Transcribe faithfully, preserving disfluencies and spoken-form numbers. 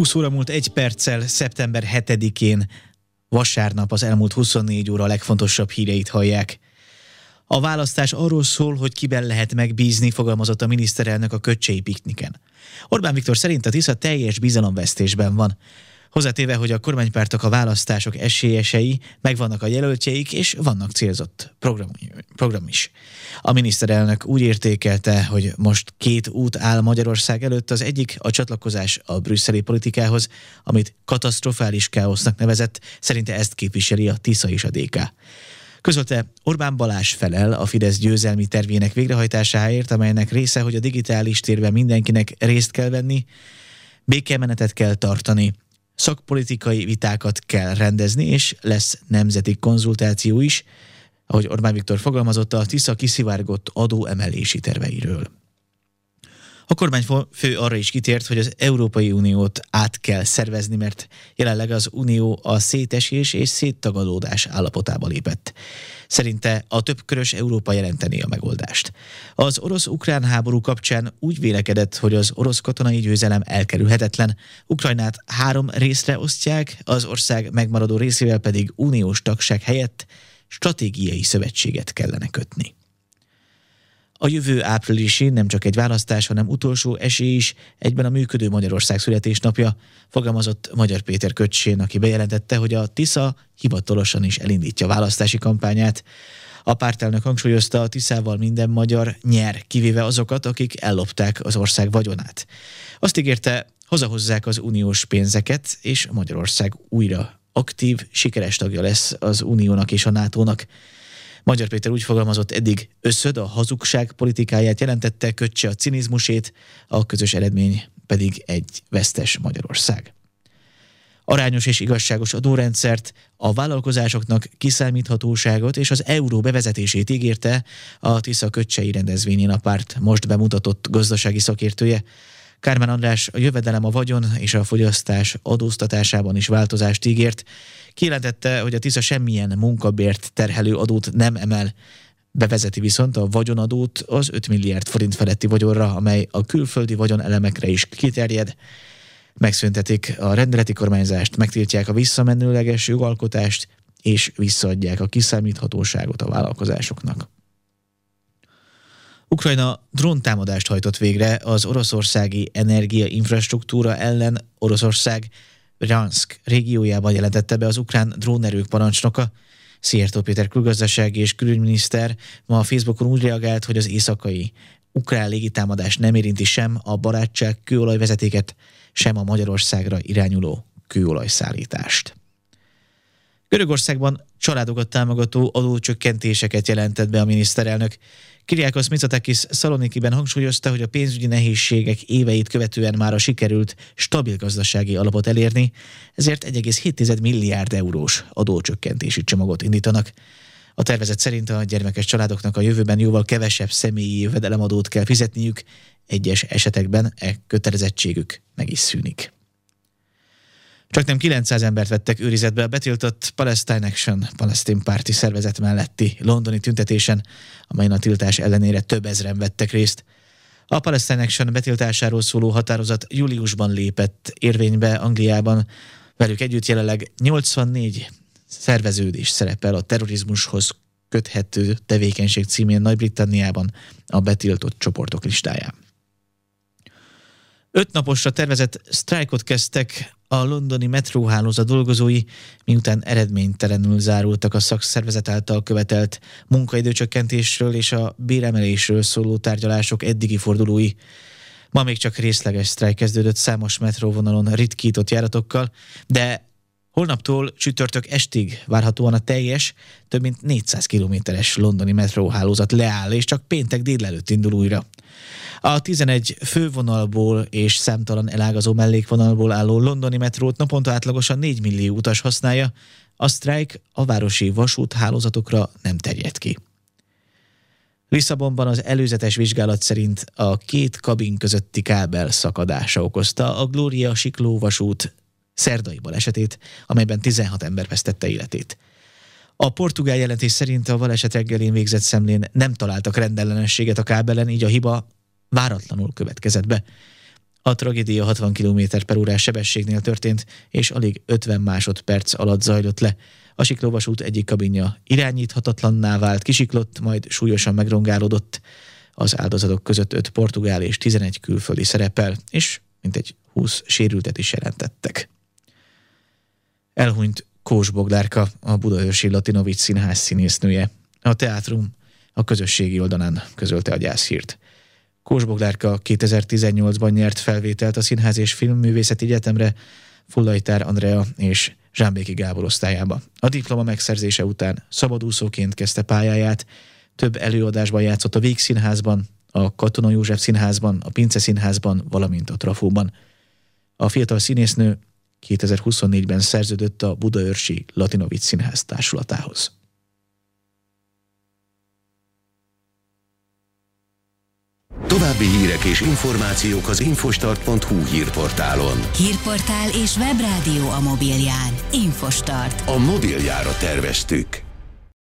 húsz óra múlt egy perccel, szeptember hetedikén, vasárnap, az elmúlt huszonnégy óra legfontosabb híreit hallják. A választás arról szól, hogy kiben lehet megbízni, fogalmazott a miniszterelnök a Köccsei pikniken. Orbán Viktor szerint a Tisza teljes bizalomvesztésben van. Hozzátéve, hogy a kormánypártok a választások esélyesei, megvannak a jelöltjeik, és vannak célzott program, program is. A miniszterelnök úgy értékelte, hogy most két út áll Magyarország előtt, az egyik a csatlakozás a brüsszeli politikához, amit katasztrofális káosznak nevezett, szerinte ezt képviseli a Tisza és a dé ká. Közölte, Orbán Balázs felel a Fidesz győzelmi tervének végrehajtásáért, amelynek része, hogy a digitális térben mindenkinek részt kell venni, békemenetet kell tartani, szakpolitikai vitákat kell rendezni, és lesz nemzeti konzultáció is, ahogy Orbán Viktor fogalmazott, a Tisza kiszivárgott adóemelési terveiről. A kormányfő arra is kitért, hogy az Európai Uniót át kell szervezni, mert jelenleg az Unió a szétesés és széttagadódás állapotába lépett. Szerinte a többkörös Európa jelenteni a megoldást. Az orosz-ukrán háború kapcsán úgy vélekedett, hogy az orosz katonai győzelem elkerülhetetlen. Ukrajnát három részre osztják, az ország megmaradó részével pedig uniós tagság helyett stratégiai szövetséget kellene kötni. A jövő áprilisi nem csak egy választás, hanem utolsó esély is, egyben a működő Magyarország születésnapja, fogalmazott Magyar Péter Köccsén, aki bejelentette, hogy a Tisza hivatalosan is elindítja választási kampányát. A pártelnök hangsúlyozta, a Tiszával minden magyar nyer, kivéve azokat, akik ellopták az ország vagyonát. Azt ígérte, hazahozzák az uniós pénzeket, és Magyarország újra aktív, sikeres tagja lesz az Uniónak és a nátónak. Magyar Péter úgy fogalmazott, eddig összöd a hazugság politikáját jelentette, Köccse a cinizmusét, a közös eredmény pedig egy vesztes Magyarország. Arányos és igazságos adórendszert, a vállalkozásoknak kiszámíthatóságot és az euró bevezetését ígérte a Tisza Köccsei rendezvényén a párt most bemutatott gazdasági szakértője. Kármán András a jövedelem, a vagyon és a fogyasztás adóztatásában is változást ígért. Kijelentette, hogy a Tisza semmilyen munkabért terhelő adót nem emel. Bevezeti viszont a vagyonadót az öt milliárd forint feletti vagyonra, amely a külföldi vagyonelemekre is kiterjed. Megszüntetik a rendeleti kormányzást, megtiltják a visszamenőleges jogalkotást, és visszaadják a kiszámíthatóságot a vállalkozásoknak. Ukrajna dróntámadást hajtott végre az oroszországi energiainfrastruktúra ellen. Oroszország Bryansk régiójában jelentette be az ukrán drónerők parancsnoka. Szijjártó Péter külgazdasági és külügyminiszter ma a Facebookon úgy reagált, hogy az éjszakai ukrán légitámadás nem érinti sem a barátság kőolajvezetéket, sem a Magyarországra irányuló kőolajszállítást. Görögországban családokat támogató adócsökkentéseket jelentett be a miniszterelnök. Kyriakos Mitsotakis Szalonikiben hangsúlyozta, hogy a pénzügyi nehézségek éveit követően mára sikerült stabil gazdasági alapot elérni, ezért egy egész hét milliárd eurós adócsökkentési csomagot indítanak. A tervezet szerint a gyermekes családoknak a jövőben jóval kevesebb személyi jövedelemadót kell fizetniük, egyes esetekben e kötelezettségük meg is szűnik. Csaknem kilencszáz embert vettek őrizetbe a betiltott Palestine Action palesztin párti szervezet melletti londoni tüntetésen, amelyen a tiltás ellenére több ezren vettek részt. A Palestine Action betiltásáról szóló határozat júliusban lépett érvénybe Angliában. Velük együtt jelenleg nyolcvannégy szerveződés szerepel a terrorizmushoz köthető tevékenység címén Nagy-Britanniában a betiltott csoportok listáján. Öt naposra tervezett sztrájkot kezdtek a londoni metróhálózat dolgozói, miután eredménytelenül zárultak a szakszervezet által követelt munkaidőcsökkentésről és a béremelésről szóló tárgyalások eddigi fordulói. Ma még csak részleges sztrájk kezdődött számos metróvonalon ritkított járatokkal, de holnaptól csütörtök estig várhatóan a teljes, több mint négyszáz kilométeres londoni metróhálózat leáll, és csak péntek délelőtt indul újra. A tizenegy fővonalból és számtalan elágazó mellékvonalból álló londoni metrót naponta átlagosan négy millió utas használja, a sztrájk a városi vasúthálózatokra nem terjed ki. Lisszabonban az előzetes vizsgálat szerint a két kabin közötti kábel szakadása okozta a Glória Sikló vasút szerdai balesetét, amelyben tizenhat ember vesztette életét. A portugál jelentés szerint a baleset reggelén végzett szemlén nem találtak rendellenességet a kábelen, így a hiba váratlanul következett be. A tragédia hatvan kilométer per órás sebességnél történt, és alig ötven másodperc alatt zajlott le. A siklóvasút egyik kabinja irányíthatatlanná vált, kisiklott, majd súlyosan megrongálódott. Az áldozatok között öt portugál és tizenegy külföldi szerepel, és mintegy húsz sérültet is jelentettek. Elhunyt Kós Boglárka, a budaörsi Latinovics Színház színésznője. A teátrum a közösségi oldalán közölte a gyászhírt. Kós Boglárka kétezer-tizennyolcban nyert felvételt a Színház és Filmművészeti Egyetemre Fullajtár Andrea és Zsámbéki Gábor osztályába. A diploma megszerzése után szabadúszóként kezdte pályáját, több előadásban játszott a Vígszínházban, a Katona József Színházban, a Pince Színházban, valamint a Trafóban. A fiatal színésznő kétezer-huszonnégyben szerződött a budaörsi Latinovics Színház társulatához. További hírek és információk az infostart pont hu hírportálon. Hírportál és webrádió a mobilján. Infostart. A mobiljára terveztük.